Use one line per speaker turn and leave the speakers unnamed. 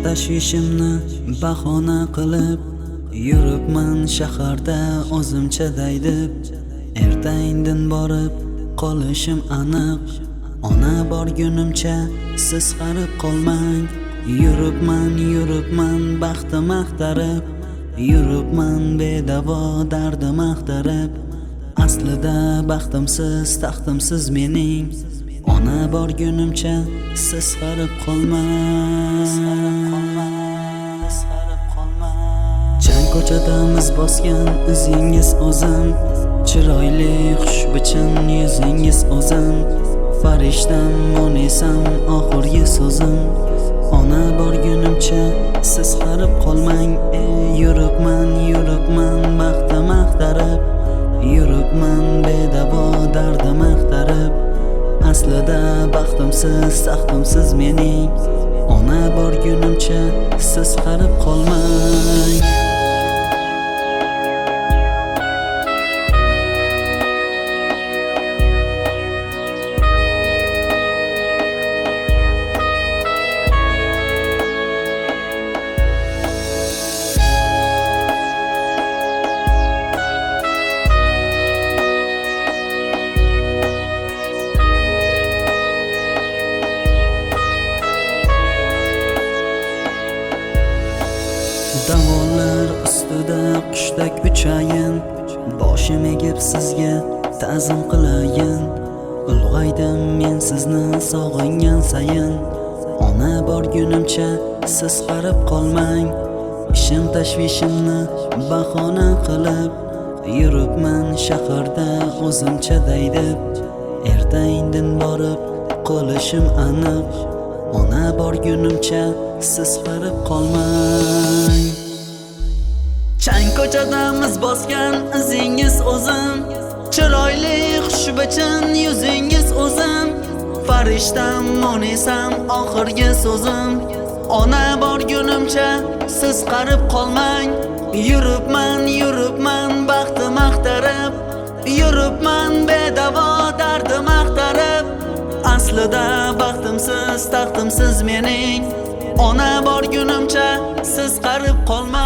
tashvishimni bahona qilib yuribman shaharda o'zimcha daydib. Erta indin borib qolishim aniq. Ona borgunimcha siz qarib qolmang. Yuribman baxtim axtarib. Yuribman bedavo dardim axtarib. Aslida baxtimsiz taxtimsiz mening. Ona borgunimcha siz qarib qolmang. Chang ko'chadamiz bosgan izingiz o'zim. Chiroyli xushbichim yuzingiz o'zim. Farishtam mo'nisam oxirgi so'zim. Ona borgunimcha siz qarib qolmang. Yuribman baxtim axtarib. Yuribman bedavo dardim axtarib. Aslida baxtimsiz taxtimsiz mening. Ona borgunimcha siz qarib qolmang. Davolar ustida qushdek uchayin. Boshim egib sizga ta'zim qilayin. Ulg'aydim men sizni sog'ingan sayin. Ona borgunimcha siz qarib qolmang. Ishim tashvishimni bahona qilib yuribman shaharda o'zimcha daydib. Erta indin borib qolishim aniq. Ona borgunimcha siz qarib qolmang. Chang ko'chadamiz bosgan izingiz o'zim. Chiroyli xushbichim yuzingiz o'zim. Farishtam mo'nisam oxirgi so'zim. Ona borgunimcha siz qarib qolmang. Yuribman baxtim axtarib. Yuribman bedavo dardim axtarib. Aslida baxtimsiz taxtimsiz mening. Ona borgunimcha siz qarib qolmang.